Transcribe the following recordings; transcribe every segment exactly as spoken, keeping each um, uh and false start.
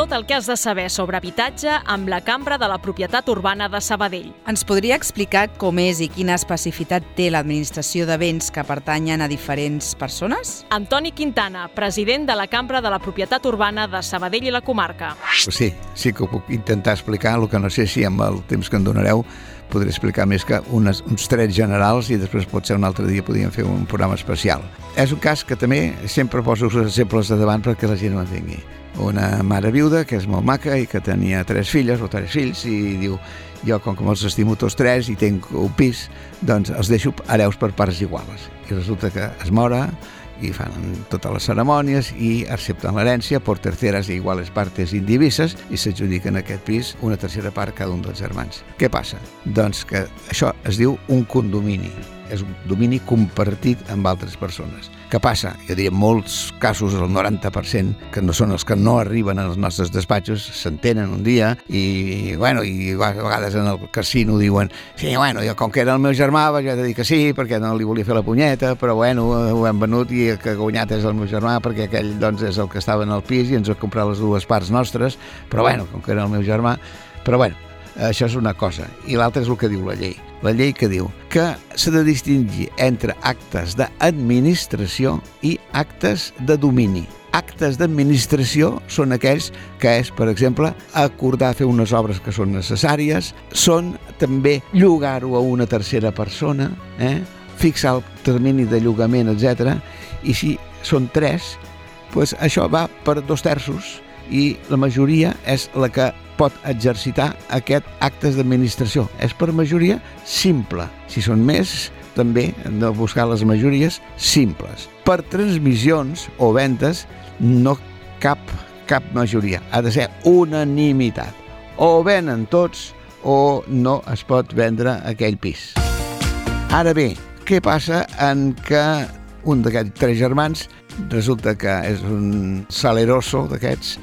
Tot el que has de saber sobre habitatge amb la Cambra de la Propietat Urbana de Sabadell. Ens podria explicar com és i quina especificitat té l'administració de béns que pertanyen a diferents persones? Antoni Quintana, president de la Cambra de la Propietat Urbana de Sabadell i la comarca. Sí, sí que ho puc intentar explicar, el que no sé si amb el temps que em donareu podré explicar més que unes, uns trets generals i després potser un altre dia podríem fer un programa especial. És un cas que també sempre poso els exemples de davant perquè la gent ho entengui. Una mare viuda que és molt maca i que tenia tres filles o tres fills i diu, jo com que me'ls estimo tots tres i tinc un pis, doncs els deixo hereus per parts iguales. I resulta que es mora i fan totes les cerimònies i accepten l'herència per terceres i iguales partes indivises i s'adjudiquen aquest pis una tercera part cada un dels germans. Què passa? Doncs que això es diu un condomini. És un domini compartit amb altres persones. Què passa? Jo diria, en molts casos, el noranta per cent, que no són els que no arriben als nostres despatxos, s'entenen un dia i, bueno, i a vegades en el casino diuen sí, bueno, jo com que era el meu germà vaig dir que sí, perquè no li volia fer la punyeta, però bueno, ho hem venut i el que ha guanyat és el meu germà, perquè aquell doncs és el que estava en el pis i ens ha comprat les dues parts nostres, però bueno, com que era el meu germà, però bueno, això és una cosa. I l'altra és el que diu la llei. La llei que diu que s'ha de distingir entre actes d'administració i actes de domini. Actes d'administració són aquells que és, per exemple, acordar fer unes obres que són necessàries, són també llogar-ho a una tercera persona, eh? fixar el termini de llogament, etcètera. I si són tres, doncs això va per dos terços i la majoria és la que pot exercitar aquest actes d'administració. És per majoria simple. Si són més, també hem de buscar les majories simples. Per transmissions o ventes no cap, cap majoria. Ha de ser unanimitat. O venen tots o no es pot vendre aquell pis. Ara bé, què passa en que un d'aquests tres germans resulta que és un saleroso d'aquests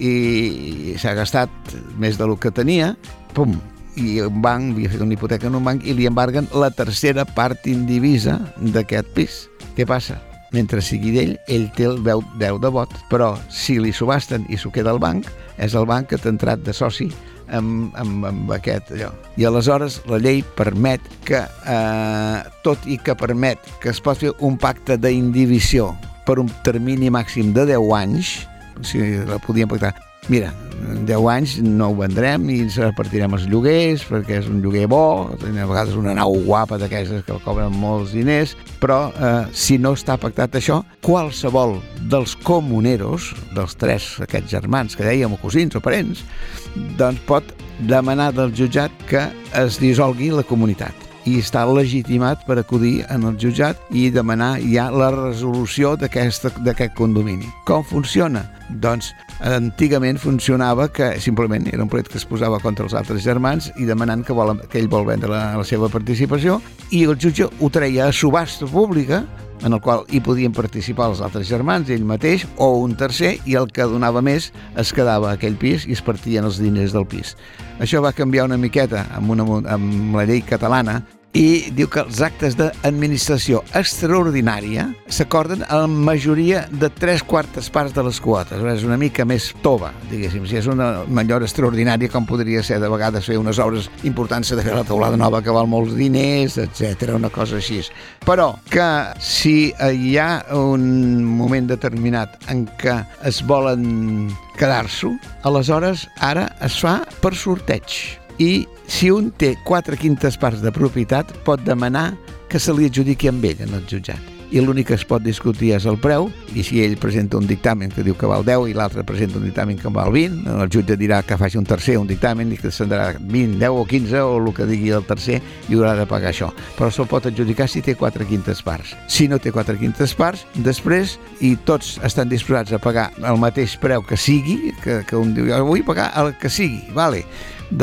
i s'ha gastat més del que tenia, pum, i un banc, havia fet una hipoteca en un banc i li embarguen la tercera part indivisa d'aquest pis. Què passa? Mentre sigui d'ell, ell té el veu, veu de vot, però si li subasten i s'ho queda al banc, és el banc que t'ha entrat de soci amb, amb, amb aquest allò. I aleshores la llei permet que, eh, tot i que permet que es pot fer un pacte d'indivisió per un termini màxim de deu anys, si la podíem pactar, mira, deu anys no ho vendrem i ens repartirem els lloguers perquè és un lloguer bo, a vegades una nau guapa d'aquestes que cobren molts diners, però eh, si no està pactat això, qualsevol dels comuneros, dels tres aquests germans que dèiem, o cosins o parents, doncs pot demanar del jutjat que es dissolgui la comunitat i està legitimat per acudir en el jutjat i demanar ja la resolució d'aquest condomini. Com funciona? Doncs antigament funcionava que simplement era un plet que es posava contra els altres germans i demanant que, vol, que ell vol vendre la, la seva participació i el jutge ho treia a subhasta pública en el qual hi podien participar els altres germans, ell mateix o un tercer, i el que donava més es quedava a aquell pis i es partien els diners del pis. Això va canviar una miqueta amb, una, amb la llei catalana i diu que els actes d'administració extraordinària s'acorden a la majoria de tres quartes parts de les quotes. És una mica més tova, diguéssim. Si és una millora extraordinària, com podria ser de vegades fer unes obres importants, de fer la teulada nova que val molts diners, etcètera, una cosa així. Però que si hi ha un moment determinat en què es volen quedar-s'ho, aleshores ara es fa per sorteig. I si un té quatre quintes parts de propietat, pot demanar que se li adjudiqui amb ell en el jutjat. I l'únic que es pot discutir és el preu, i si ell presenta un dictamen que diu que val deu i l'altre presenta un dictamen que val vint, el jutge dirà que faci un tercer un dictamen i que s'endrà vint, deu o quinze o el que digui el tercer i haurà de pagar això. Però se'l pot adjudicar si té quatre quintes parts. Si no té quatre quintes parts, després, i tots estan disposats a pagar el mateix preu que sigui, que, que un diu, jo vull pagar el que sigui, vale. Doncs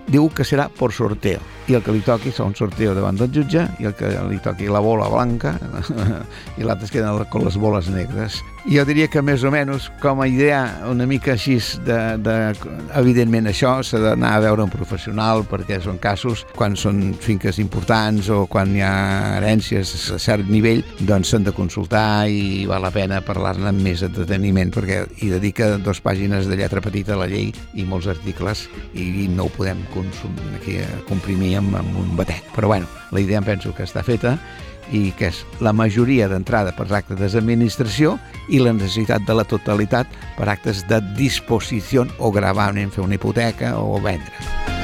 diu que serà per sorteo, i el que li toqui serà un sorteo davant del jutge, i el que li toqui la bola blanca i l'altre es queden amb les boles negres. Jo diria que més o menys com a idea una mica així de, de evidentment això s'ha d'anar a veure un professional, perquè són casos quan són finques importants o quan hi ha herències a cert nivell, doncs s'han de consultar i val la pena parlar-ne amb més deteniment, perquè hi dedica dues pàgines de lletra petita a la llei i molts articles i no ho podem consumir, aquí, comprimir amb, amb un batec. Però bueno, la idea em penso que està feta i que és la majoria d'entrada per actes d'administració i la necessitat de la totalitat per actes de disposició o gravamen, fer una hipoteca o vendre.